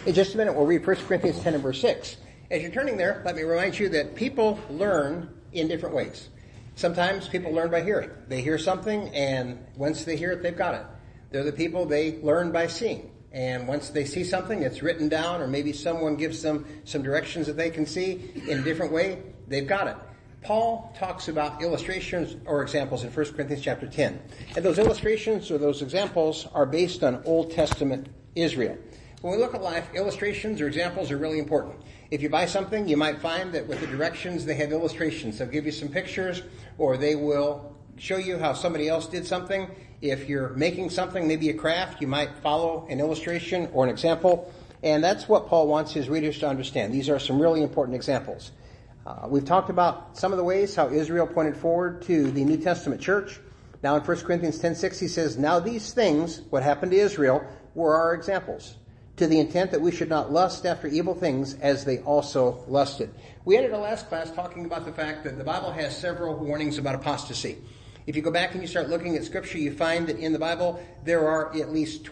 In just a minute, we'll read 1 Corinthians 10 and verse 6. As you're turning there, let me remind you that people learn in different ways. Sometimes people learn by hearing. They hear something, and once they hear it, they've got it. They're the people, they learn by seeing. And once they see something, it's written down, or maybe someone gives them some directions that they can see in a different way, they've got it. Paul talks about illustrations or examples in 1 Corinthians chapter 10. And those illustrations or those examples are based on Old Testament Israel. When we look at life, illustrations or examples are really important. If you buy something, you might find that with the directions, they have illustrations. They'll give you some pictures, or they will show you how somebody else did something. If you're making something, maybe a craft, you might follow an illustration or an example. And that's what Paul wants his readers to understand. These are some really important examples. We've talked about some of the ways how Israel pointed forward to the New Testament church. Now in 1 Corinthians 10:6 he says, "Now these things, what happened to Israel, were our examples, to the intent that we should not lust after evil things as they also lusted." We ended our last class talking about the fact that the Bible has several warnings about apostasy. If you go back and you start looking at Scripture, you find that in the Bible there are at least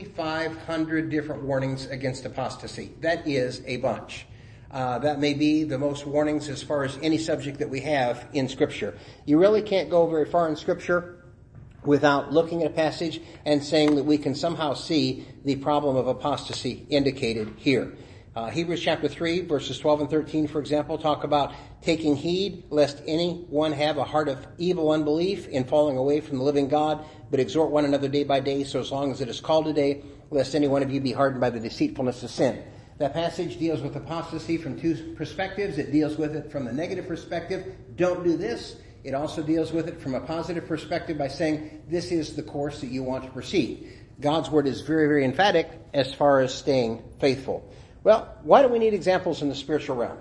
2,500 different warnings against apostasy. That is a bunch. That may be the most warnings as far as any subject that we have in Scripture. You really can't go very far in Scripture without looking at a passage and saying that we can somehow see the problem of apostasy indicated here. Hebrews chapter 3, verses 12 and 13, for example, talk about taking heed lest anyone have a heart of evil unbelief in falling away from the living God, but exhort one another day by day, so as long as it is called today, lest any one of you be hardened by the deceitfulness of sin. That passage deals with apostasy from two perspectives. It deals with it from the negative perspective, don't do this. It also deals with it from a positive perspective by saying this is the course that you want to proceed. God's word is very, very emphatic as far as staying faithful. Well, why do we need examples in the spiritual realm?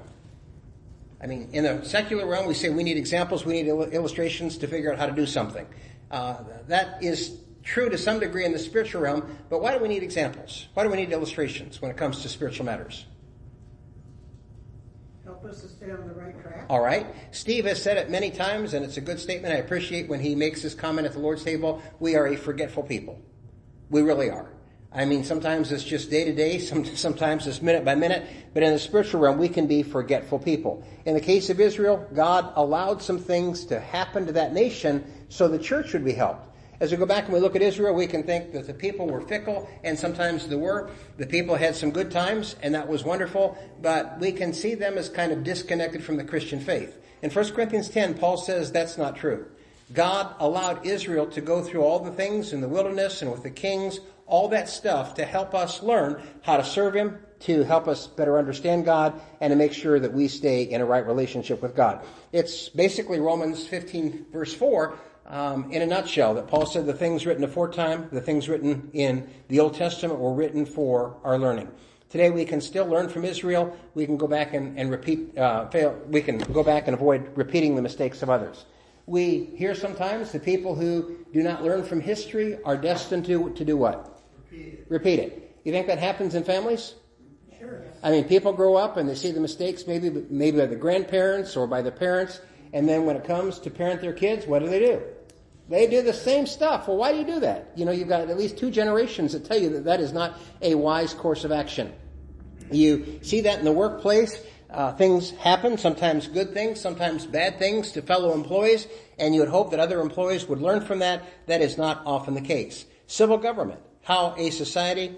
I mean, in the secular realm, we say we need examples, we need illustrations to figure out how to do something. That is true to some degree in the spiritual realm, but why do we need examples? Why do we need illustrations when it comes to spiritual matters? Help us to stay on the right track. All right. Steve has said it many times, and it's a good statement. I appreciate when he makes this comment at the Lord's table. We are a forgetful people. We really are. I mean, sometimes it's just day to day, sometimes it's minute by minute, but in the spiritual realm, we can be forgetful people. In the case of Israel, God allowed some things to happen to that nation so the church would be helped. As we go back and we look at Israel, we can think that the people were fickle, and sometimes they were. The people had some good times, and that was wonderful, but we can see them as kind of disconnected from the Christian faith. In 1 Corinthians 10, Paul says that's not true. God allowed Israel to go through all the things in the wilderness and with the kings, all that stuff to help us learn how to serve Him, to help us better understand God, and to make sure that we stay in a right relationship with God. It's basically Romans 15, verse 4, in a nutshell, that Paul said the things written aforetime, the things written in the Old Testament were written for our learning. Today we can still learn from Israel. We can go back and we can go back and avoid repeating the mistakes of others. We hear sometimes the people who do not learn from history are destined to do what? Repeat it. You think that happens in families? Sure. I mean, people grow up and they see the mistakes maybe by the grandparents or by the parents, and then when it comes to parent their kids, what do? They do the same stuff. Well, why do you do that? You know, you've got at least 2 generations that tell you that that is not a wise course of action. You see that in the workplace. Things happen, sometimes good things, sometimes bad things to fellow employees, and you would hope that other employees would learn from that. That is not often the case. Civil government, how a society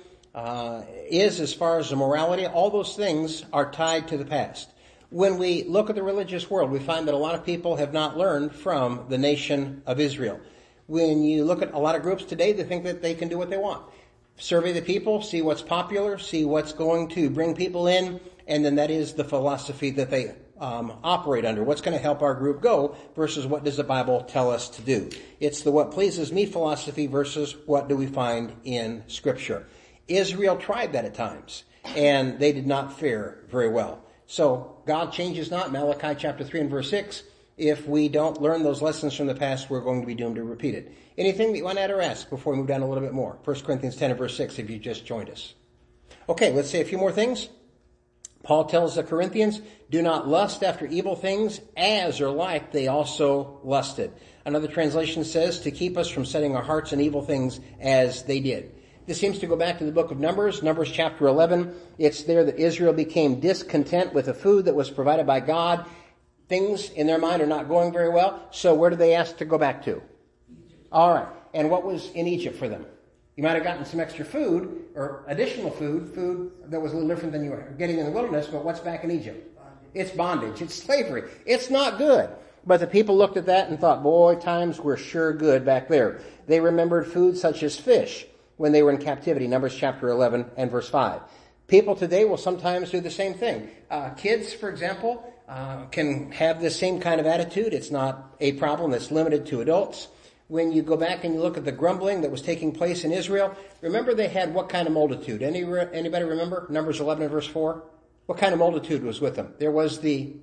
is as far as the morality, all those things are tied to the past. When we look at the religious world, we find that a lot of people have not learned from the nation of Israel. When you look at a lot of groups today, they think that they can do what they want. Survey the people, see what's popular, see what's going to bring people in, and then that is the philosophy that they operate under. What's going to help our group go versus what does the Bible tell us to do? It's the what pleases me philosophy versus what do we find in Scripture. Israel tried that at times, and they did not fare very well. So God changes not. Malachi chapter 3 and verse 6. If we don't learn those lessons from the past, we're going to be doomed to repeat it. Anything that you want to add or ask before we move down a little bit more? 1 Corinthians 10 and verse 6 if you just joined us. Okay, let's say a few more things. Paul tells the Corinthians, do not lust after evil things as or like they also lusted. Another translation says to keep us from setting our hearts on evil things as they did. This seems to go back to the book of Numbers, Numbers chapter 11. It's there that Israel became discontent with the food that was provided by God. Things in their mind are not going very well. So where do they ask to go back to? All right. And what was in Egypt for them? You might have gotten some extra food or additional food that was a little different than you were getting in the wilderness, but what's back in Egypt? It's bondage. It's slavery. It's not good. But the people looked at that and thought, boy, times were sure good back there. They remembered food such as fish when they were in captivity, Numbers chapter 11 and verse 5. People today will sometimes do the same thing. Kids, for example, can have the same kind of attitude. It's not a problem that's limited to adults. When you go back and you look at the grumbling that was taking place in Israel, remember they had what kind of multitude? Anybody remember? Numbers 11 and verse 4? What kind of multitude was with them? There was the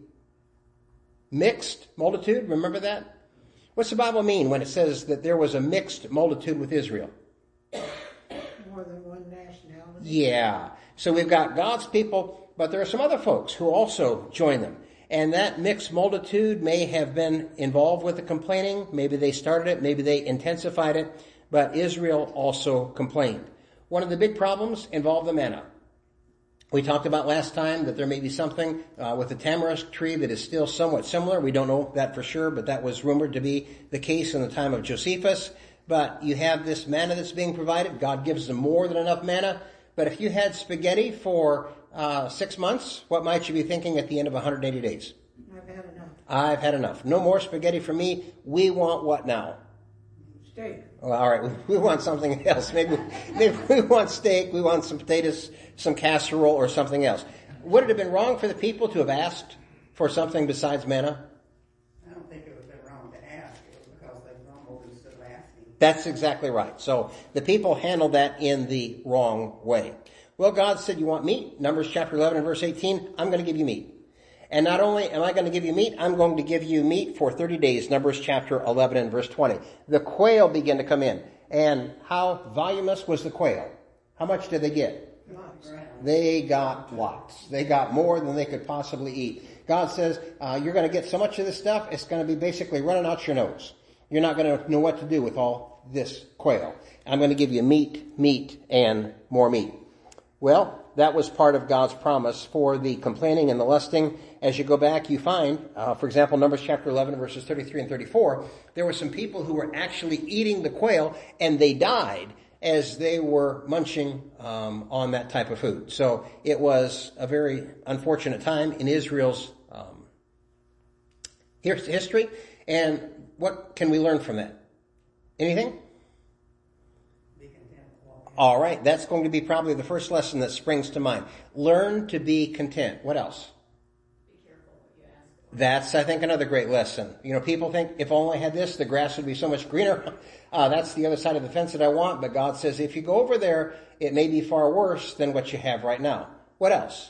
mixed multitude. Remember that? What's the Bible mean when it says that there was a mixed multitude with Israel? More than one nationality. Yeah. So we've got God's people, but there are some other folks who also join them. And that mixed multitude may have been involved with the complaining. Maybe they started it. Maybe they intensified it. But Israel also complained. One of the big problems involved the manna. We talked about last time that there may be something with the tamarisk tree that is still somewhat similar. We don't know that for sure, but that was rumored to be the case in the time of Josephus. But you have this manna that's being provided. God gives them more than enough manna. But if you had spaghetti for 6 months, what might you be thinking at the end of 180 days? I've had enough. I've had enough. No more spaghetti for me. We want what now? Steak. Well, all right, we want something else. Maybe we want steak, we want some potatoes, some casserole, or something else. Would it have been wrong for the people to have asked for something besides manna? I don't think it would have been wrong to ask. It was because they grumbled instead of asking. That's exactly right. So the people handled that in the wrong way. Well, God said, you want meat? Numbers chapter 11 and verse 18, I'm going to give you meat. And not only am I going to give you meat, I'm going to give you meat for 30 days. Numbers chapter 11 and verse 20. The quail began to come in. And how voluminous was the quail? How much did they get? Lots. They got lots. They got more than they could possibly eat. God says, you're going to get so much of this stuff, it's going to be basically running out your nose. You're not going to know what to do with all this quail. I'm going to give you meat, and more meat. Well, that was part of God's promise for the complaining and the lusting. As you go back, you find, for example, Numbers chapter 11, verses 33 and 34, there were some people who were actually eating the quail, and they died as they were munching on that type of food. So it was a very unfortunate time in Israel's history. And what can we learn from that? Anything? All right, that's going to be probably the first lesson that springs to mind. Learn to be content. What else? Be careful what you ask for. That's, I think, another great lesson. You know, people think, if only I had this, the grass would be so much greener. That's the other side of the fence that I want. But God says, if you go over there, it may be far worse than what you have right now. What else?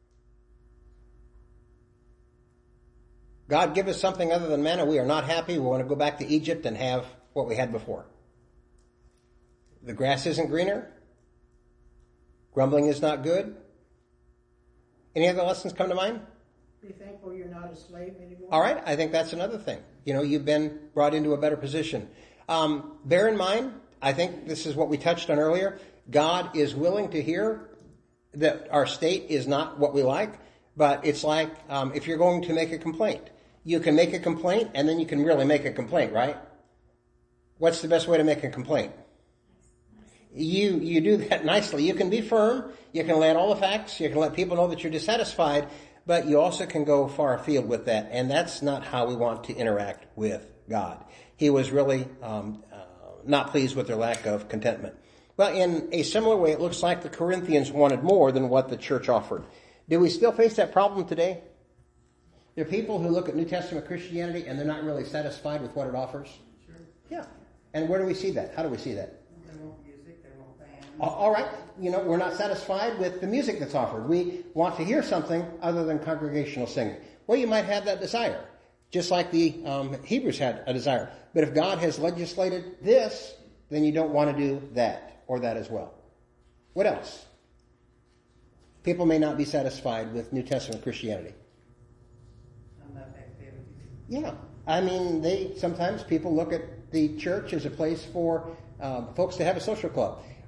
God, give us something other than manna. We are not happy. We want to go back to Egypt and have what we had before. The grass isn't greener. Grumbling is not good. Any other lessons come to mind? Be thankful you're not a slave anymore. All right, I think that's another thing. You know, you've been brought into a better position. Bear in mind, I think this is what we touched on earlier. God is willing to hear that our state is not what we like, but it's like if you're going to make a complaint. You can make a complaint, and then you can really make a complaint, right? What's the best way to make a complaint? You do that nicely. You can be firm. You can lay out all the facts. You can let people know that you're dissatisfied, but you also can go far afield with that. And that's not how we want to interact with God. He was really not pleased with their lack of contentment. Well, in a similar way, it looks like the Corinthians wanted more than what the church offered. Do we still face that problem today? There are people who look at New Testament Christianity and they're not really satisfied with what it offers. Sure. Yeah. And where do we see that? How do we see that? They want music, they want bands. All right. You know, we're not satisfied with the music that's offered. We want to hear something other than congregational singing. Well, you might have that desire, just like the Hebrews had a desire. But if God has legislated this, then you don't want to do that or that as well. What else? People may not be satisfied with New Testament Christianity. Enough activities. Yeah. I mean, sometimes people look at the church as a place for folks to have a social club.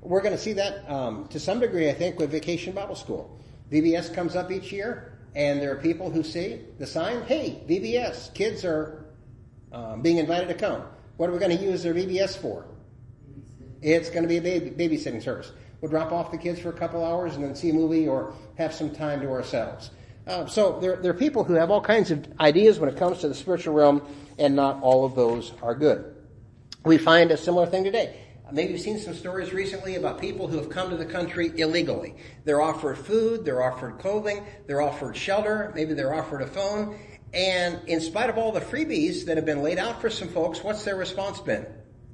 We're going to see that to some degree, I think, with Vacation Bible School. VBS comes up each year, and there are people who see the sign, hey, VBS, kids are being invited to come. What are we going to use their VBS for? It's going to be a babysitting service. We'll drop off the kids for a couple hours and then see a movie or have some time to ourselves. So there are people who have all kinds of ideas when it comes to the spiritual realm, and not all of those are good. We find a similar thing today. Maybe you've seen some stories recently about people who have come to the country illegally. They're offered food, they're offered clothing, they're offered shelter, maybe they're offered a phone. And in spite of all the freebies that have been laid out for some folks, what's their response been?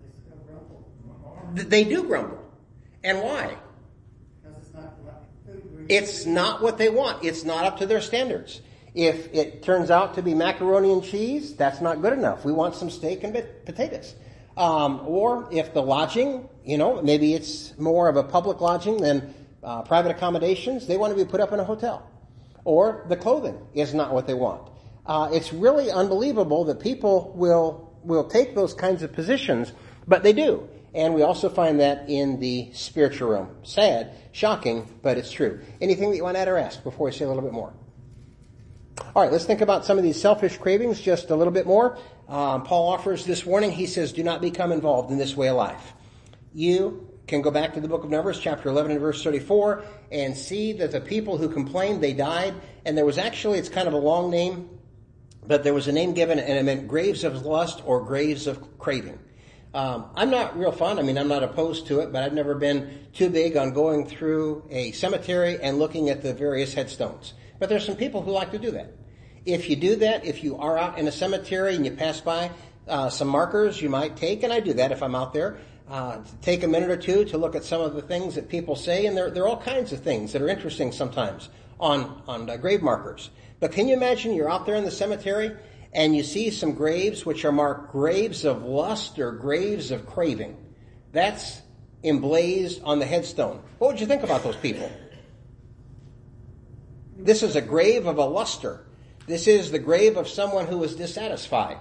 They do grumble. And why? Because it's not food. It's not what they want. It's not up to their standards. If it turns out to be macaroni and cheese, that's not good enough. We want some steak and potatoes. Or if the lodging, maybe it's more of a public lodging than private accommodations, they want to be put up in a hotel. Or the clothing is not what they want. It's really unbelievable that people will take those kinds of positions, but they do. And we also find that in the spiritual realm. Sad, shocking, but it's true. Anything that you want to add or ask before we say a little bit more? All right, let's think about some of these selfish cravings just a little bit more. Paul offers this warning. He says, do not become involved in this way of life. You can go back to the book of Numbers, chapter 11 and verse 34, and see that the people who complained, they died. And there was actually, it's kind of a long name, but there was a name given, and it meant graves of lust or graves of craving. I'm not real fond. I'm not opposed to it, but I've never been too big on going through a cemetery and looking at the various headstones. But there's some people who like to do that. If you do that, if you are out in a cemetery and you pass by some markers, you might take, and I do that if I'm out there, take a minute or two to look at some of the things that people say, and there are all kinds of things that are interesting sometimes on grave markers. But can you imagine you're out there in the cemetery and you see some graves which are marked graves of lust or graves of craving? That's emblazed on the headstone. What would you think about those people? This is a grave of a luster. This is the grave of someone who was dissatisfied.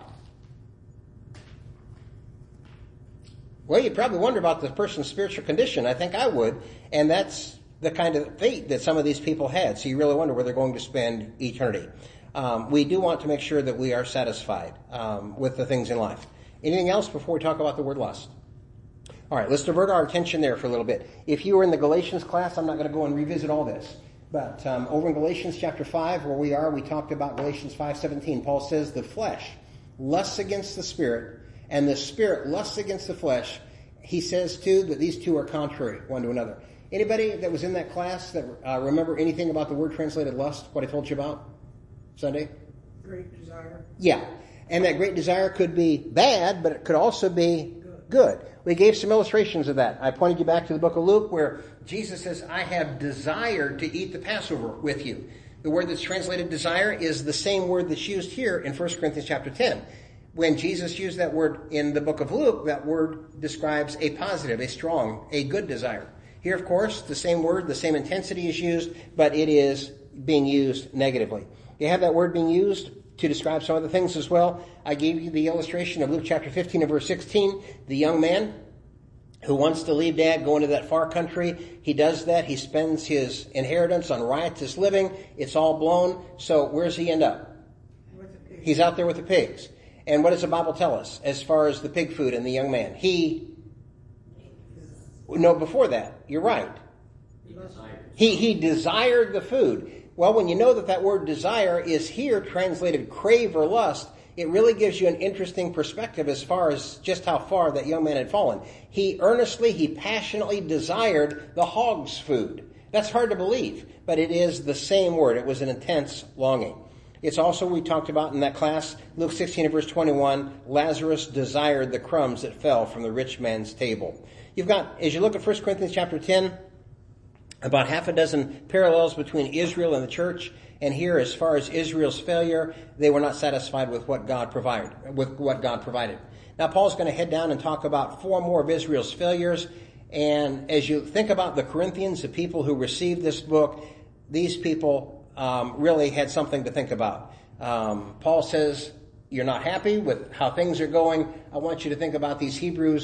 Well, you'd probably wonder about the person's spiritual condition. I think I would. And that's the kind of fate that some of these people had. So you really wonder where they're going to spend eternity. We do want to make sure that we are satisfied with the things in life. Anything else before we talk about the word lust? All right, let's divert our attention there for a little bit. If you were in the Galatians class, I'm not going to go and revisit all this. But over in Galatians chapter 5, where we are, we talked about Galatians 5:17. Paul says the flesh lusts against the spirit, and the spirit lusts against the flesh. He says, too, that these two are contrary one to another. Anybody that was in that class that remember anything about the word translated lust, what I told you about Sunday? Great desire. Yeah. And that great desire could be bad, but it could also be good. We gave some illustrations of that. I pointed you back to the book of Luke where Jesus says, I have desired to eat the Passover with you. The word that's translated desire is the same word that's used here in 1 Corinthians chapter 10. When Jesus used that word in the book of Luke, that word describes a positive, a strong, a good desire. Here, of course, the same word, the same intensity is used, but it is being used negatively. You have that word being used to describe some other things as well. I gave you the illustration of Luke chapter 15 and verse 16. The young man who wants to leave dad, go into that far country. He does that. He spends his inheritance on riotous living. It's all blown. So where does he end up? He's out there with the pigs. And what does the Bible tell us as far as the pig food and the young man? Before that, you're right. He desired the food. Well, when you know that word desire is here translated crave or lust, it really gives you an interesting perspective as far as just how far that young man had fallen. He passionately desired the hog's food. That's hard to believe, but it is the same word. It was an intense longing. It's also, we talked about in that class, Luke 16 and verse 21, Lazarus desired the crumbs that fell from the rich man's table. You've got, as you look at 1 Corinthians chapter 10, about half a dozen parallels between Israel and the church. And here, as far as Israel's failure, they were not satisfied with what God provided. Now, Paul's going to head down and talk about 4 more of Israel's failures. And as you think about the Corinthians, the people who received this book, these people really had something to think about. Paul says, you're not happy with how things are going. I want you to think about these Hebrews.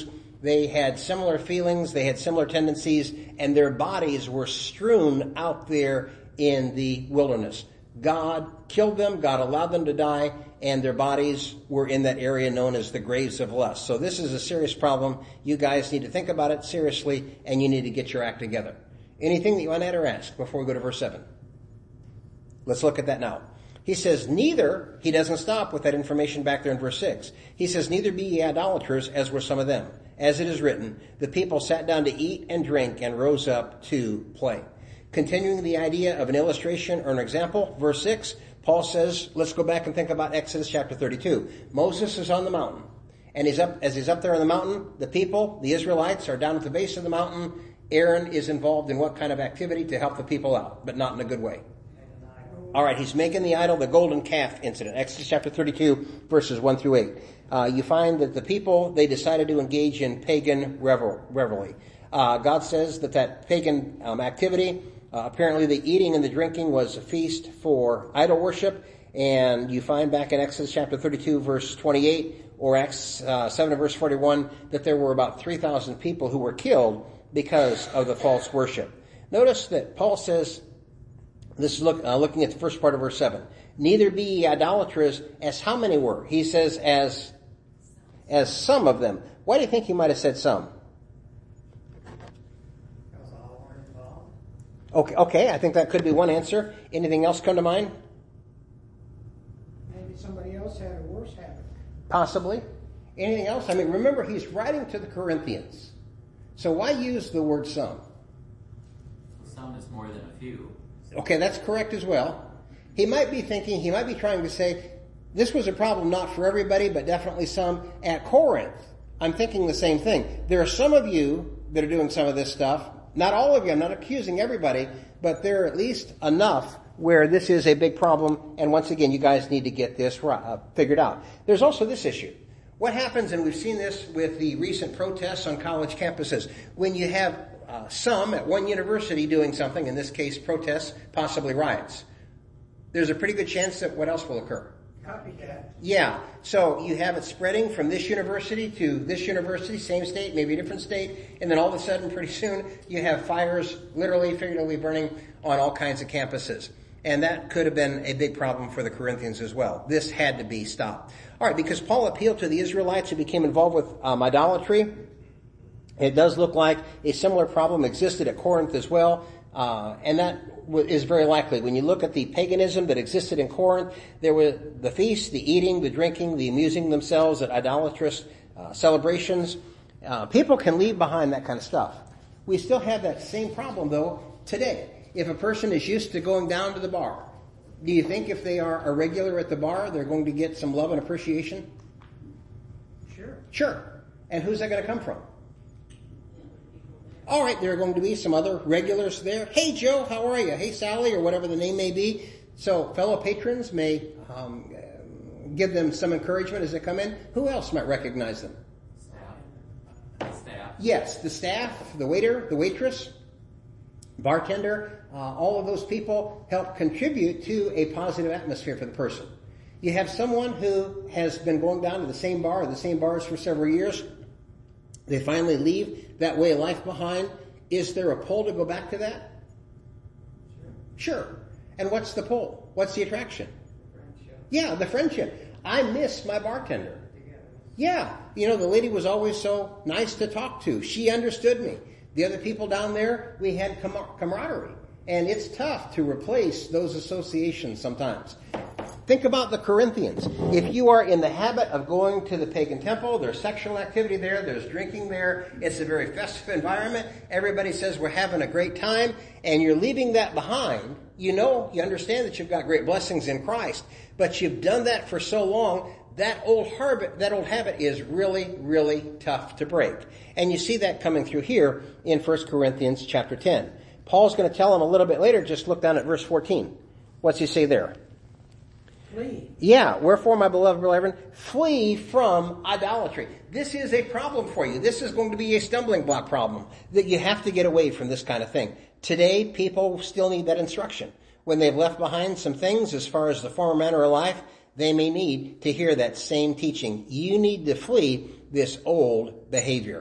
They had similar feelings, they had similar tendencies, and their bodies were strewn out there in the wilderness. God killed them, God allowed them to die, and their bodies were in that area known as the graves of lust. So this is a serious problem. You guys need to think about it seriously, and you need to get your act together. Anything that you want to add or ask before we go to verse 7? Let's look at that now. He says, neither, he doesn't stop with that information back there in verse 6. He says, neither be ye idolaters, as were some of them. As it is written, the people sat down to eat and drink and rose up to play. Continuing the idea of an illustration or an example, verse 6, Paul says, let's go back and think about Exodus chapter 32. Moses is on the mountain, and as he's up there on the mountain, the people, the Israelites, are down at the base of the mountain. Aaron is involved in what kind of activity to help the people out, but not in a good way. All right, he's making the idol, the golden calf incident. Exodus chapter 32, verses 1 through 8. You find that the people, they decided to engage in pagan revelry. God says that pagan activity, apparently the eating and the drinking was a feast for idol worship. And you find back in Exodus chapter 32, verse 28, or Acts 7 verse 41, that there were about 3,000 people who were killed because of the false worship. Notice that Paul says, this is looking at the first part of verse 7. Neither be ye idolaters, as how many were? He says, as some of them. Why do you think he might have said some? Because all were involved. Okay, I think that could be one answer. Anything else come to mind? Maybe somebody else had a worse habit. Possibly. Anything else? I mean, remember, he's writing to the Corinthians. So why use the word some? Some is more than a few. Okay, that's correct as well. He might be trying to say, this was a problem not for everybody, but definitely some at Corinth. I'm thinking the same thing. There are some of you that are doing some of this stuff. Not all of you. I'm not accusing everybody, but there are at least enough where this is a big problem. And once again, you guys need to get this figured out. There's also this issue. What happens, and we've seen this with the recent protests on college campuses, when you have some at one university doing something, in this case protests, possibly riots, there's a pretty good chance that what else will occur? Copycat. Yeah, so you have it spreading from this university to this university, same state, maybe a different state, and then all of a sudden, pretty soon, you have fires literally, figuratively burning on all kinds of campuses. And that could have been a big problem for the Corinthians as well. This had to be stopped. All right, because Paul appealed to the Israelites who became involved with idolatry, it does look like a similar problem existed at Corinth as well, and that is very likely. When you look at the paganism that existed in Corinth, there were the feasts, the eating, the drinking, the amusing themselves at idolatrous celebrations. People can leave behind that kind of stuff. We still have that same problem, though, today. If a person is used to going down to the bar, do you think if they are a regular at the bar, they're going to get some love and appreciation? Sure. Sure. And who's that going to come from? All right, there are going to be some other regulars there. Hey, Joe, how are you? Hey, Sally, or whatever the name may be. So fellow patrons may give them some encouragement as they come in. Who else might recognize them? Staff. Yes, the staff, the waiter, the waitress, bartender, all of those people help contribute to a positive atmosphere for the person. You have someone who has been going down to the same bar or the same bars for several years. They finally leave that way of life behind. Is there a pull to go back to that? Sure. And what's the pull? What's the attraction? Yeah, the friendship. I miss my bartender. Yeah, the lady was always so nice to talk to. She understood me. The other people down there, we had camaraderie. And it's tough to replace those associations sometimes. Think about the Corinthians. If you are in the habit of going to the pagan temple, there's sexual activity there, there's drinking there, it's a very festive environment, everybody says we're having a great time, and you're leaving that behind, you understand that you've got great blessings in Christ, but you've done that for so long, that old habit is really, really tough to break. And you see that coming through here in 1 Corinthians chapter 10. Paul's going to tell them a little bit later, just look down at verse 14. What's he say there? Flee. Yeah, wherefore, my beloved brethren, flee from idolatry. This is a problem for you. This is going to be a stumbling block problem, that you have to get away from this kind of thing. Today, people still need that instruction. When they've left behind some things as far as the former manner of life, they may need to hear that same teaching. You need to flee this old behavior.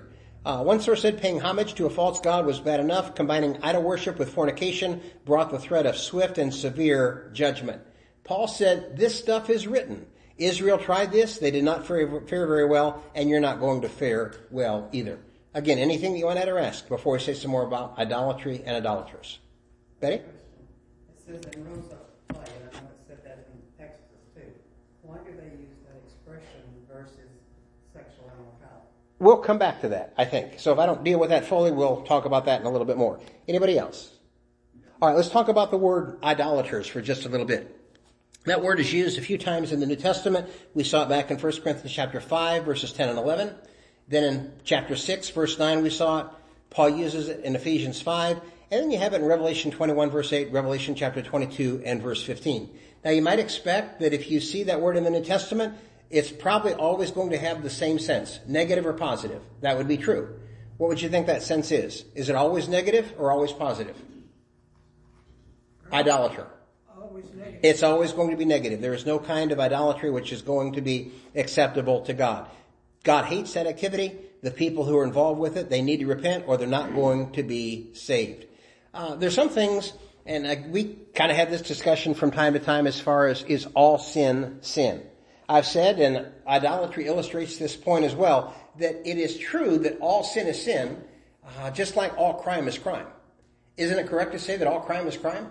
One source said paying homage to a false god was bad enough. Combining idol worship with fornication brought the threat of swift and severe judgment. Paul said, this stuff is written. Israel tried this. They did not fare very well, and you're not going to fare well either. Again, anything that you want to add or ask before we say some more about idolatry and idolaters? Betty? It says in Rose of Clay, and I know it said that in Texas too. Why do they use that expression versus sexual immorality? We'll come back to that, I think. So if I don't deal with that fully, we'll talk about that in a little bit more. Anybody else? All right, let's talk about the word idolaters for just a little bit. That word is used a few times in the New Testament. We saw it back in 1 Corinthians chapter 5, verses 10 and 11. Then in chapter 6, verse 9, we saw it. Paul uses it in Ephesians 5. And then you have it in Revelation 21, verse 8, Revelation chapter 22, and verse 15. Now, you might expect that if you see that word in the New Testament, it's probably always going to have the same sense, negative or positive. That would be true. What would you think that sense is? Is it always negative or always positive? Idolater. Always negative. It's always going to be negative. There is no kind of idolatry which is going to be acceptable to God. God hates that activity. The people who are involved with it, they need to repent or they're not going to be saved. There's some things, and we kind of have this discussion from time to time as far as is all sin sin. I've said, and idolatry illustrates this point as well, that it is true that all sin is sin, just like all crime is crime. Isn't it correct to say that all crime is crime?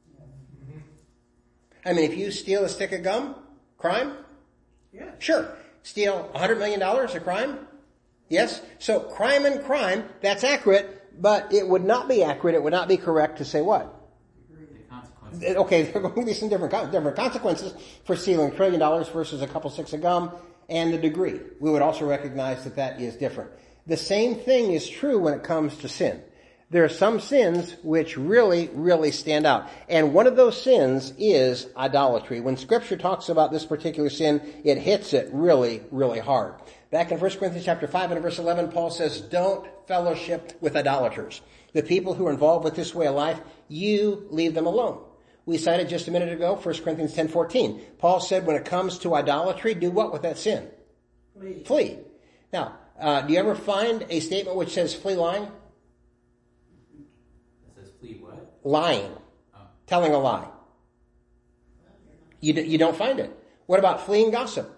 I mean, if you steal a stick of gum, crime? Yeah. Sure. Steal $100 million, a crime? Yes. So crime and crime, that's accurate, but it would not be accurate, it would not be correct to say what? The consequences. Okay, there are going to be some different consequences for stealing $1 trillion versus a couple sticks of gum, and the degree. We would also recognize that that is different. The same thing is true when it comes to sin. There are some sins which really, really stand out. And one of those sins is idolatry. When Scripture talks about this particular sin, it hits it really, really hard. Back in 1 Corinthians chapter 5 and verse 11, Paul says, don't fellowship with idolaters. The people who are involved with this way of life, you leave them alone. We cited just a minute ago, 1 Corinthians 10:14. Paul said when it comes to idolatry, do what with that sin? Flee. Flee. Now, do you ever find a statement which says flee lying? It says flee what? Lying. Oh. Telling a lie. You don't find it. What about fleeing gossip?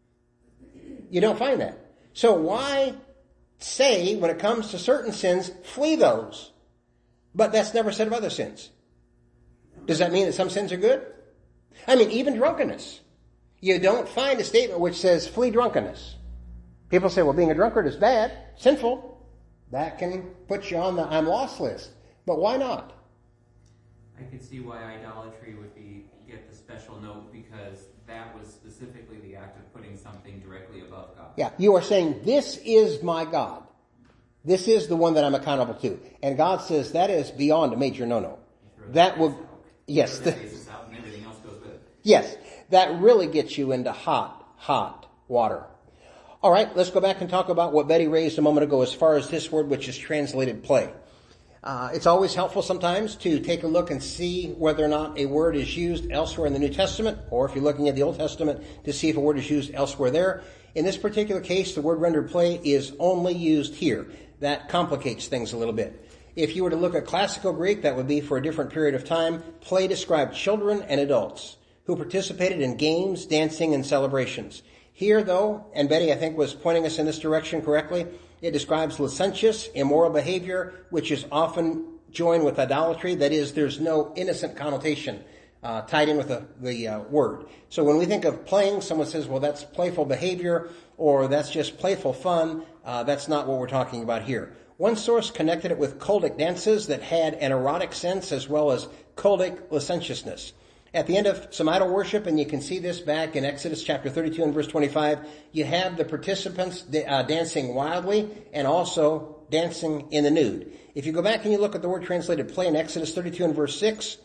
You don't find that. So why say, when it comes to certain sins, flee those? But that's never said of other sins. Does that mean that some sins are good? I mean, even drunkenness. You don't find a statement which says flee drunkenness. People say, well, being a drunkard is bad, sinful. That can put you on the I'm lost list. But why not? I could see why idolatry would get the special note because that was specifically the act of putting something directly above God. Yeah, you are saying, this is my God. This is the one that I'm accountable to. And God says that is beyond a major no-no. That will, yes. Throw the bases out and everything else goes with it. Yes, that really gets you into hot water. All right, let's go back and talk about what Betty raised a moment ago as far as this word which is translated play. It's always helpful sometimes to take a look and see whether or not a word is used elsewhere in the New Testament, or if you're looking at the Old Testament, to see if a word is used elsewhere there. In this particular case, the word rendered play is only used here. That complicates things a little bit. If you were to look at classical Greek, that would be for a different period of time. Play described children and adults who participated in games, dancing, and celebrations. Here, though, and Betty, I think, was pointing us in this direction correctly, it describes licentious, immoral behavior, which is often joined with idolatry. That is, there's no innocent connotation tied in with the word. So when we think of playing, someone says, well, that's playful behavior, or that's just playful fun. That's not what we're talking about here. One source connected it with cultic dances that had an erotic sense as well as cultic licentiousness. At the end of some idol worship, and you can see this back in Exodus chapter 32 and verse 25, you have the participants dancing wildly and also dancing in the nude. If you go back and you look at the word translated play in Exodus 32 and verse 6,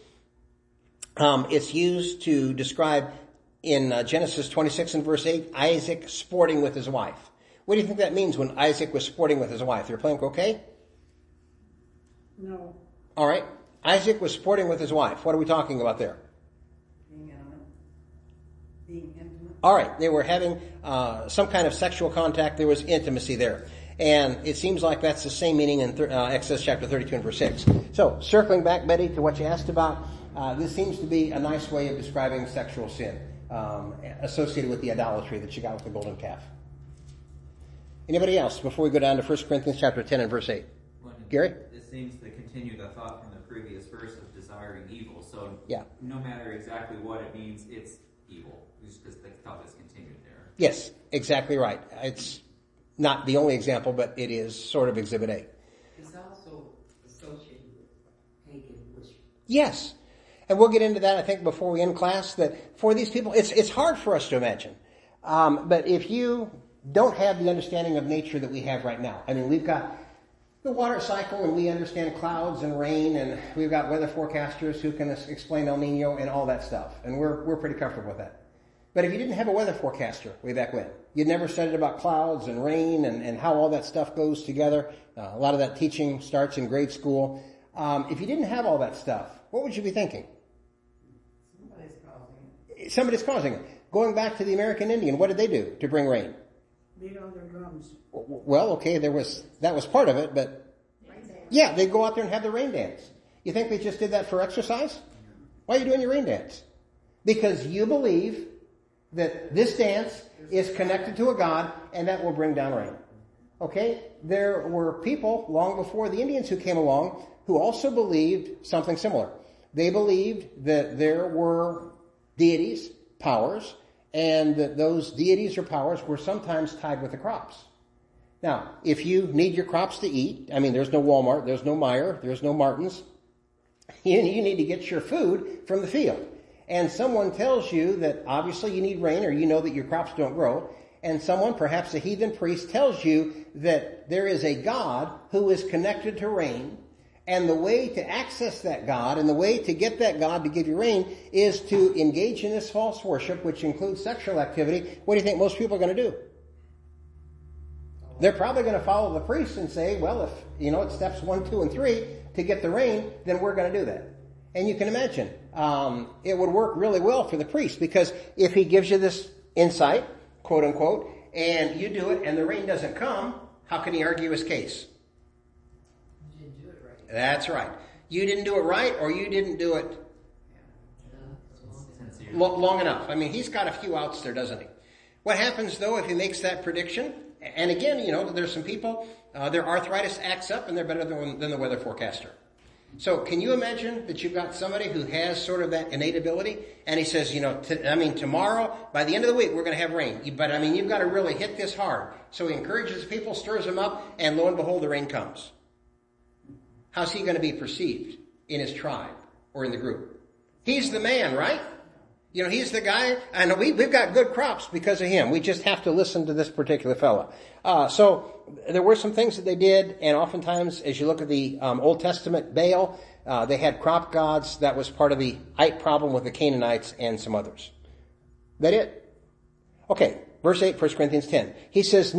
it's used to describe in Genesis 26 and verse 8, Isaac sporting with his wife. What do you think that means when Isaac was sporting with his wife? They were playing croquet? No. All right. Isaac was sporting with his wife. What are we talking about there? Being intimate. All right, they were having some kind of sexual contact. There was intimacy there. And it seems like that's the same meaning in Exodus chapter 32 and verse 6. So, circling back, Betty, to what you asked about, this seems to be a nice way of describing sexual sin associated with the idolatry that you got with the golden calf. Anybody else before we go down to 1 Corinthians chapter 10 and verse 8? Gary? This seems to continue the thought from the previous verse of desiring evil. So Yeah. no matter exactly what it means, it's evil. Just because the thought is continued there. Yes, exactly right. It's not the only example, but it is sort of Exhibit A. It's also associated with pagan worship. Yes. And we'll get into that, I think, before we end class, that for these people, it's hard for us to imagine. But if you don't have the understanding of nature that we have right now, I mean, we've got the water cycle, and we understand clouds and rain, and we've got weather forecasters who can explain El Nino and all that stuff, and we're pretty comfortable with that. But if you didn't have a weather forecaster way back when, you'd never studied about clouds and rain and how all that stuff goes together. A lot of that teaching starts in grade school. If you didn't have all that stuff, what would you be thinking? Somebody's causing it. Going back to the American Indian, what did they do to bring rain? Beat on their drums. Well, okay, that was part of it, but yeah, they'd go out there and have the rain dance. You think they just did that for exercise? Why are you doing your rain dance? Because you believe that this dance is connected to a god and that will bring down rain. Okay? There were people long before the Indians who came along who also believed something similar. They believed that there were deities, powers, and that those deities or powers were sometimes tied with the crops. Now, if you need your crops to eat, I mean, there's no Walmart, there's no Meijer, there's no Martin's. You need to get your food from the field. And someone tells you that obviously you need rain, or you know that your crops don't grow. And someone, perhaps a heathen priest, tells you that there is a God who is connected to rain. And the way to access that God and the way to get that God to give you rain is to engage in this false worship, which includes sexual activity. What do you think most people are going to do? They're probably going to follow the priest and say, well, if, it's steps 1, 2, and 3 to get the rain, then we're going to do that. And you can imagine, it would work really well for the priest, because if he gives you this insight, quote unquote, and you do it and the rain doesn't come, how can he argue his case? You didn't do it right. That's right. You didn't do it right, or you didn't do it long enough. I mean, he's got a few outs there, doesn't he? What happens, though, if he makes that prediction? And again, there's some people, their arthritis acts up and they're better than the weather forecaster. So can you imagine that you've got somebody who has sort of that innate ability, and he says, tomorrow, by the end of the week, we're going to have rain. But, you've got to really hit this hard. So he encourages people, stirs them up, and lo and behold, the rain comes. How's he going to be perceived in his tribe or in the group? He's the man, right? He's the guy, and we've got good crops because of him. We just have to listen to this particular fella. So there were some things that they did, and oftentimes, as you look at the Old Testament, Baal, they had crop gods. That was part of the Ite problem with the Canaanites and some others. That it? Okay, verse 8, 1 Corinthians 10. He says,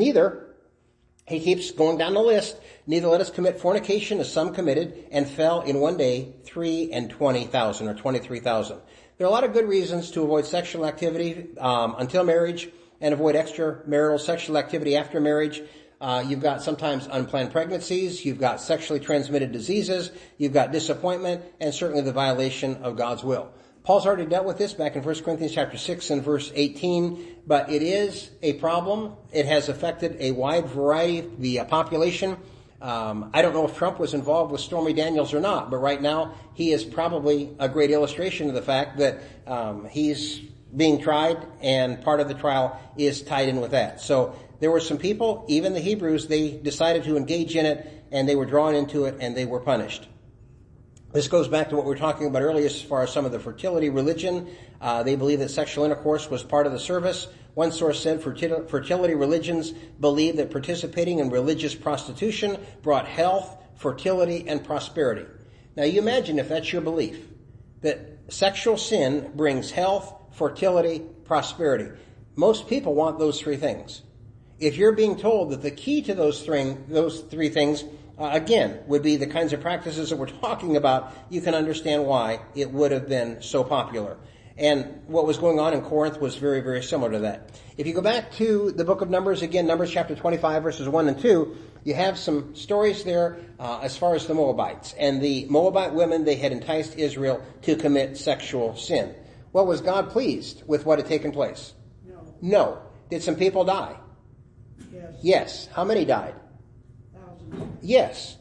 he keeps going down the list, neither let us commit fornication as some committed and fell in one day 320,000 or 23,000. There are a lot of good reasons to avoid sexual activity until marriage and avoid extramarital sexual activity after marriage. You've got sometimes unplanned pregnancies. You've got sexually transmitted diseases. You've got disappointment, and certainly the violation of God's will. Paul's already dealt with this back in 1 Corinthians chapter 6 and verse 18, but it is a problem. It has affected a wide variety of the population. I don't know if Trump was involved with Stormy Daniels or not, but right now he is probably a great illustration of the fact that he's being tried, and part of the trial is tied in with that. So there were some people, even the Hebrews, they decided to engage in it, and they were drawn into it, and they were punished. This goes back to what we were talking about earlier as far as some of the fertility religion. They believe that sexual intercourse was part of the service. One source said fertility religions believe that participating in religious prostitution brought health, fertility, and prosperity. Now you imagine if that's your belief, that sexual sin brings health, fertility, prosperity. Most people want those three things. If you're being told that the key to those three things, again, would be the kinds of practices that we're talking about, you can understand why it would have been so popular. And what was going on in Corinth was very, very similar to that. If you go back to the book of Numbers, again, Numbers chapter 25, verses 1 and 2, you have some stories there as far as the Moabites. And the Moabite women, they had enticed Israel to commit sexual sin. Well, was God pleased with what had taken place? No. No. Did some people die? Yes. Yes. How many died? Thousands. Yes.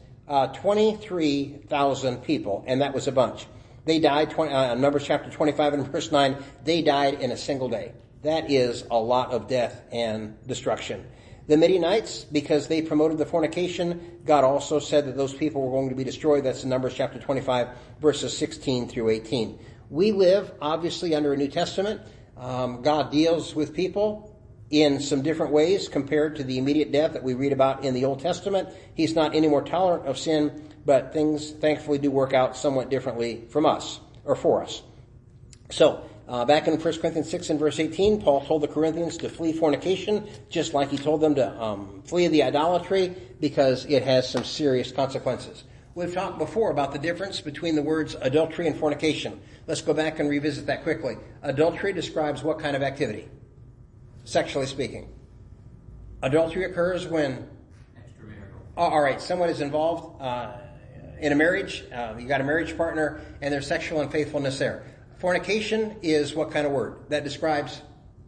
23,000 people, and that was a bunch. They died, Numbers chapter 25 and verse 9, they died in a single day. That is a lot of death and destruction. The Midianites, because they promoted the fornication, God also said that those people were going to be destroyed. That's in Numbers chapter 25, verses 16 through 18. We live, obviously, under a New Testament. God deals with people in some different ways compared to the immediate death that we read about in the Old Testament. He's not any more tolerant of sin, but things thankfully do work out somewhat differently from us, or for us. So, back in 1 Corinthians 6 and verse 18, Paul told the Corinthians to flee fornication, just like he told them to flee the idolatry, because it has some serious consequences. We've talked before about the difference between the words adultery and fornication. Let's go back and revisit that quickly. Adultery describes what kind of activity? Sexually speaking. Adultery occurs when? Extramarital. All right, someone is involved in a marriage. You got a marriage partner, and there's sexual unfaithfulness there. Fornication is what kind of word? That describes?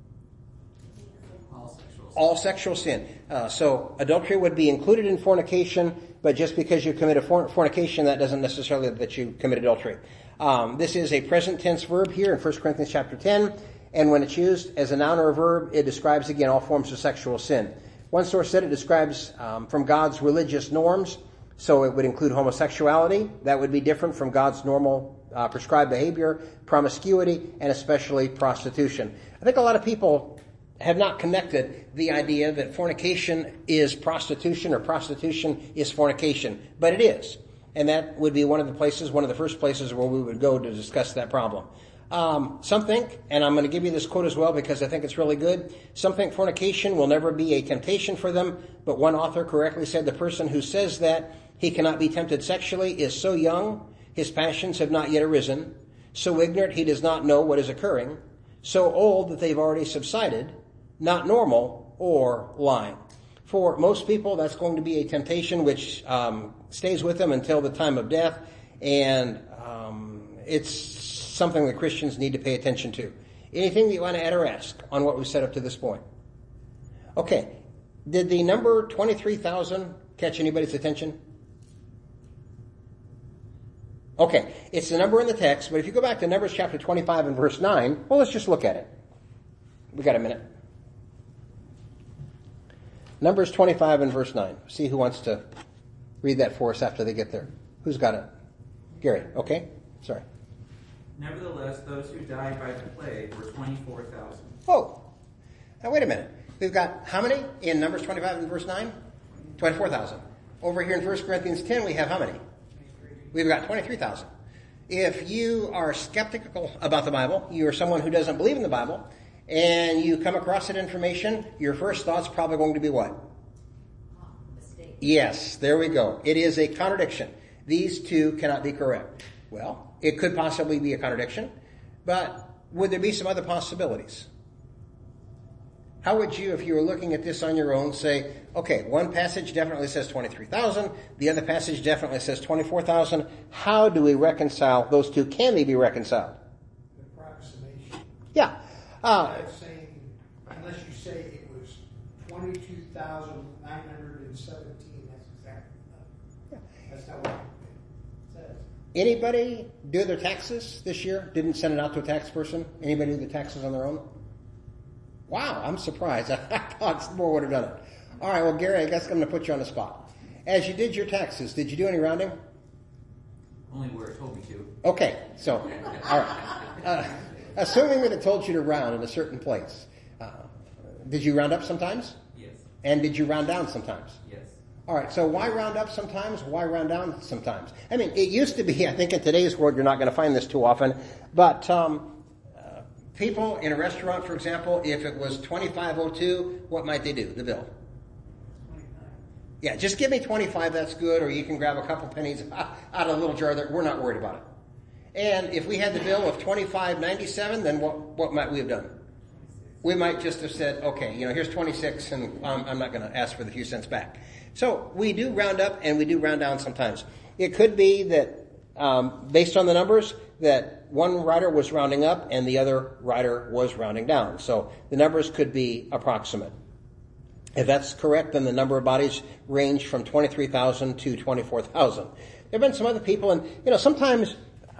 All sexual sin. So adultery would be included in fornication, but just because you commit a fornication, that doesn't necessarily that you commit adultery. This is a present tense verb here in 1 Corinthians chapter 10, and when it's used as a noun or a verb, it describes, again, all forms of sexual sin. One source said it describes from God's religious norms, so it would include homosexuality. That would be different from God's normal prescribed behavior, promiscuity, and especially prostitution. I think a lot of people have not connected the idea that fornication is prostitution or prostitution is fornication, but it is. And that would be one of the first places where we would go to discuss that problem. Some think, and I'm going to give you this quote as well because I think it's really good, some think fornication will never be a temptation for them, but one author correctly said the person who says that he cannot be tempted sexually is so young, his passions have not yet arisen, so ignorant he does not know what is occurring, so old that they've already subsided, not normal or lying. For most people, that's going to be a temptation which stays with them until the time of death, and it's something that Christians need to pay attention to. Anything that you want to add or ask on what we've said up to this point? Okay. Did the number 23,000 catch anybody's attention? Okay. It's the number in the text, but if you go back to Numbers chapter 25 and verse 9, well, let's just look at it. We got a minute. Numbers 25 and verse 9. See who wants to read that for us after they get there. Who's got it? Gary. Okay. Sorry. Nevertheless, those who died by the plague were 24,000. Oh. Now wait a minute. We've got how many in Numbers 25 and verse 9? 24,000. Over here in 1 Corinthians 10, we have how many? We've got 23,000. If you are skeptical about the Bible, you are someone who doesn't believe in the Bible, and you come across that information, your first thought's probably going to be what? Mistake. Yes, there we go. It is a contradiction. These two cannot be correct. Well, it could possibly be a contradiction, but would there be some other possibilities? How would you, if you were looking at this on your own, say, okay, one passage definitely says 23,000, the other passage definitely says 24,000. How do we reconcile those two? Can they be reconciled? The approximation. Yeah. That's saying, unless you say it was 22,917, that's exactly enough. Yeah. That's not what it says. Anybody do their taxes this year? Didn't send it out to a tax person? Anybody do the taxes on their own? Wow, I'm surprised. I thought more would have done it. All right, well, Gary, I guess I'm going to put you on the spot. As you did your taxes, did you do any rounding? Only where it told me to. Okay, so, all right. Assuming that it told you to round in a certain place, did you round up sometimes? Yes. And did you round down sometimes? Yes. All right, so why round up sometimes? Why round down sometimes? I mean, it used to be, I think in today's world you're not going to find this too often, but people in a restaurant, for example, if it was $25.02, what might they do, the bill? 29. Yeah, just give me 25, that's good, or you can grab a couple pennies out of a little jar there. We're not worried about it. And if we had the bill of $25.97, then what might we have done? We might just have said, okay, here's 26, and I'm not going to ask for the few cents back. So we do round up and we do round down sometimes. It could be that, based on the numbers, that one writer was rounding up and the other writer was rounding down. So the numbers could be approximate. If that's correct, then the number of bodies range from 23,000 to 24,000. There have been some other people, and sometimes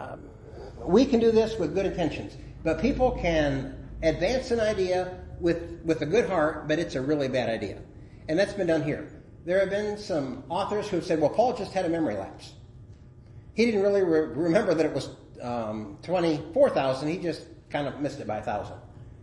we can do this with good intentions, but people can advance an idea with a good heart, but it's a really bad idea. And that's been done here. There have been some authors who have said, well, Paul just had a memory lapse. He didn't really remember that it was 24,000. He just kind of missed it by 1,000.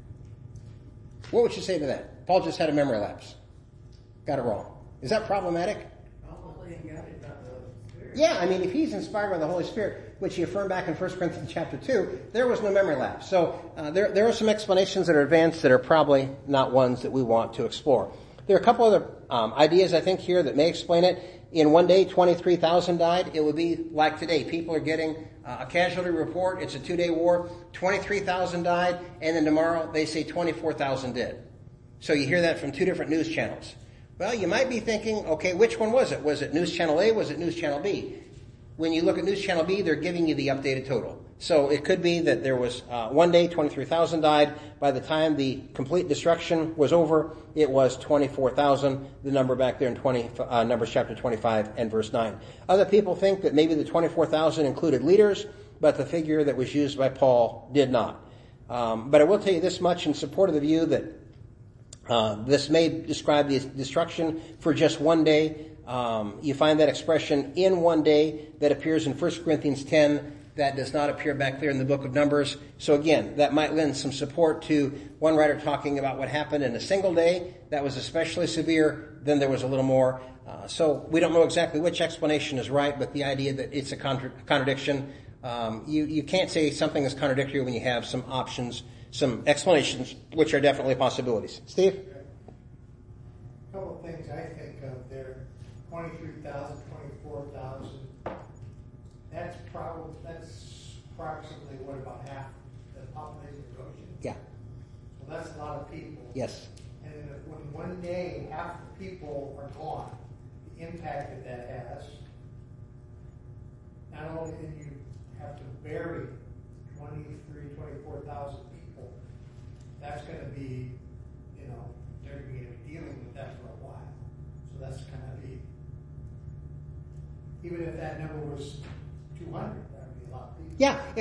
What would you say to that? Paul just had a memory lapse. Got it wrong. Is that problematic? Probably ain't got it by the Spirit. Yeah, if he's inspired by the Holy Spirit, which he affirmed back in 1 Corinthians chapter 2, there was no memory lapse. So there are some explanations that are advanced that are probably not ones that we want to explore. There are a couple other ideas, I think, here that may explain it. In one day, 23,000 died. It would be like today. People are getting a casualty report. It's a 2-day war. 23,000 died. And then tomorrow they say 24,000 did. So you hear that from two different news channels. Well, you might be thinking, okay, which one was it? Was it News Channel A? Was it News Channel B? When you look at News Channel B, they're giving you the updated total. So it could be that there was one day, 23,000 died. By the time the complete destruction was over, it was 24,000, the number back there in Numbers chapter 25 and verse 9. Other people think that maybe the 24,000 included leaders, but the figure that was used by Paul did not. But I will tell you this much in support of the view that this may describe the destruction for just one day. You find that expression in one day that appears in 1 Corinthians 10. That does not appear back there in the book of Numbers. So again, that might lend some support to one writer talking about what happened in a single day. That was especially severe. Then there was a little more. So we don't know exactly which explanation is right, but the idea that it's a contradiction. You can't say something is contradictory when you have some options, some explanations, which are definitely possibilities. Steve? A couple of things I think of there, 23,000, 24,000. That's approximately what, about half the population of Goshen? Yeah. So that's a lot of people. Yes. And when one day half the people are gone, the impact that has, not only do you have to bury 24,000 people, that's going to be, they're going to be dealing with that for a while. So that's going to be, even if that number was 200, that would be a lot of people.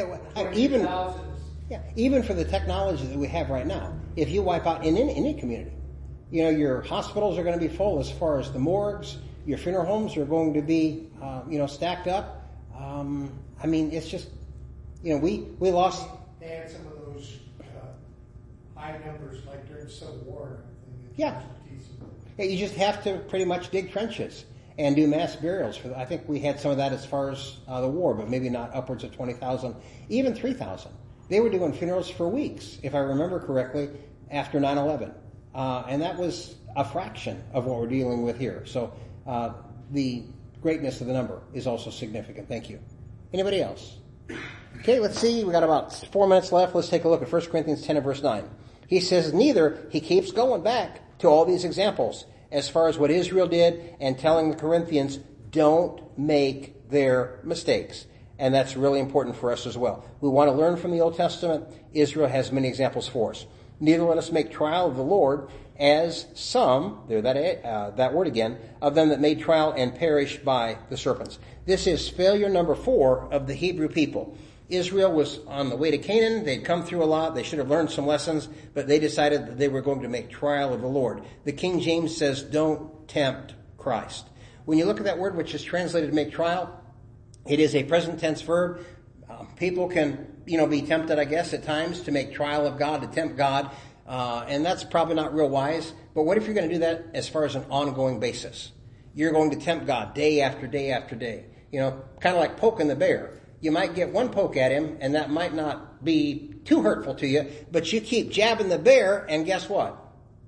Even for the technology that we have right now, if you wipe out in any community, your hospitals are going to be full as far as the morgues, your funeral homes are going to be, stacked up. It's just, we lost. They had some of those high numbers like during the Civil War. Yeah. You just have to pretty much dig trenches and do mass burials. I think we had some of that as far as the war, but maybe not upwards of 20,000, even 3,000. They were doing funerals for weeks, if I remember correctly, after 9/11. And that was a fraction of what we're dealing with here. So the greatness of the number is also significant. Thank you. Anybody else? Okay, let's see. We got about 4 minutes left. Let's take a look at 1 Corinthians 10 and verse 9. He says, he keeps going back to all these examples as far as what Israel did and telling the Corinthians, don't make their mistakes. And that's really important for us as well. We want to learn from the Old Testament. Israel has many examples for us. Neither let us make trial of the Lord as some, there that word again, of them that made trial and perished by the serpents. This is failure number 4 of the Hebrew people. Israel was on the way to Canaan. They'd come through a lot. They should have learned some lessons, but they decided that they were going to make trial of the Lord. The King James says, don't tempt Christ. When you look at that word, which is translated make trial, it is a present tense verb. People can, be tempted, I guess, at times to make trial of God, to tempt God. And that's probably not real wise. But what if you're going to do that as far as an ongoing basis? You're going to tempt God day after day after day. Kind of like poking the bear. You might get one poke at him, and that might not be too hurtful to you, but you keep jabbing the bear, and guess what?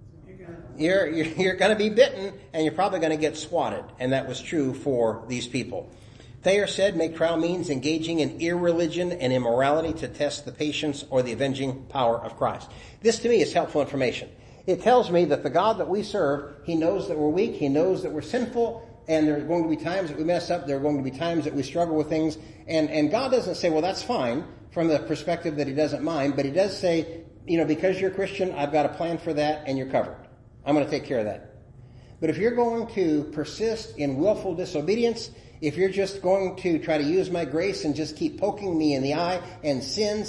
You're going to be bitten, and you're probably going to get swatted. And that was true for these people. Thayer said, make trial means engaging in irreligion and immorality to test the patience or the avenging power of Christ. This, to me, is helpful information. It tells me that the God that we serve, He knows that we're weak, He knows that we're sinful, and there are going to be times that we mess up, there are going to be times that we struggle with things, and God doesn't say, well, that's fine, from the perspective that He doesn't mind, but He does say, because you're a Christian, I've got a plan for that, and you're covered. I'm going to take care of that. But if you're going to persist in willful disobedience, if you're just going to try to use my grace and just keep poking me in the eye and sin,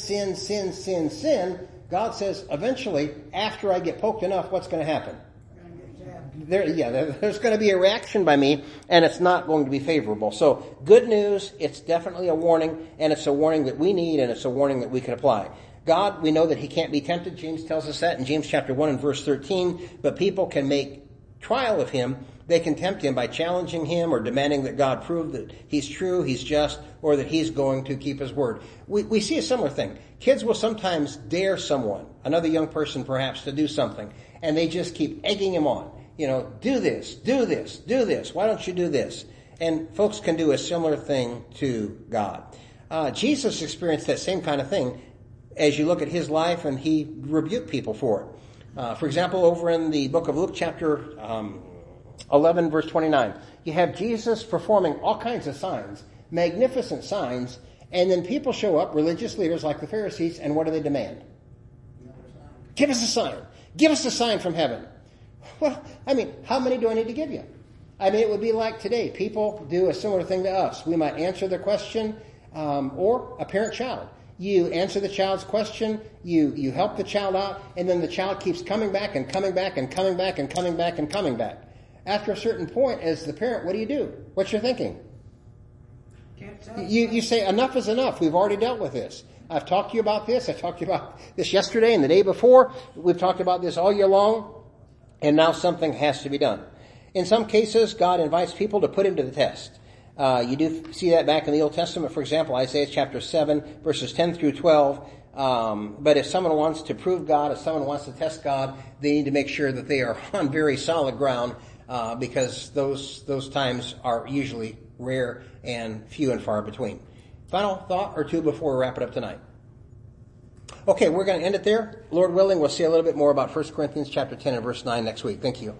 God says, eventually, after I get poked enough, what's going to happen? There's going to be a reaction by me, and it's not going to be favorable. So, good news, it's definitely a warning, and it's a warning that we need, and it's a warning that we can apply. God, we know that He can't be tempted. James tells us that in James chapter 1 and verse 13. But people can make trial of Him. They can tempt Him by challenging Him or demanding that God prove that He's true, He's just, or that He's going to keep His word. We see a similar thing. Kids will sometimes dare someone, another young person perhaps, to do something, and they just keep egging him on. Do this, do this, do this. Why don't you do this? And folks can do a similar thing to God. Jesus experienced that same kind of thing as you look at His life, and He rebuked people for it. For example, over in the book of Luke chapter 11 verse 29, you have Jesus performing all kinds of signs, magnificent signs, and then people show up, religious leaders like the Pharisees, and what do they demand? Give us a sign. Give us a sign from heaven. Well, how many do I need to give you? It would be like today. People do a similar thing to us. We might answer the question, or a parent-child. You answer the child's question, you help the child out, and then the child keeps coming back and coming back and coming back and coming back and coming back. After a certain point, as the parent, what do? What's your thinking? You say, enough is enough. We've already dealt with this. I've talked to you about this. I talked to you about this yesterday and the day before. We've talked about this all year long, and now something has to be done. In some cases, God invites people to put Him to the test. You do see that back in the Old Testament. For example, Isaiah chapter 7, verses 10 through 12. But if someone wants to prove God, if someone wants to test God, they need to make sure that they are on very solid ground, because those times are usually rare and few and far between. Final thought or two before we wrap it up tonight. Okay, we're going to end it there. Lord willing, we'll see a little bit more about 1 Corinthians chapter 10 and verse 9 next week. Thank you.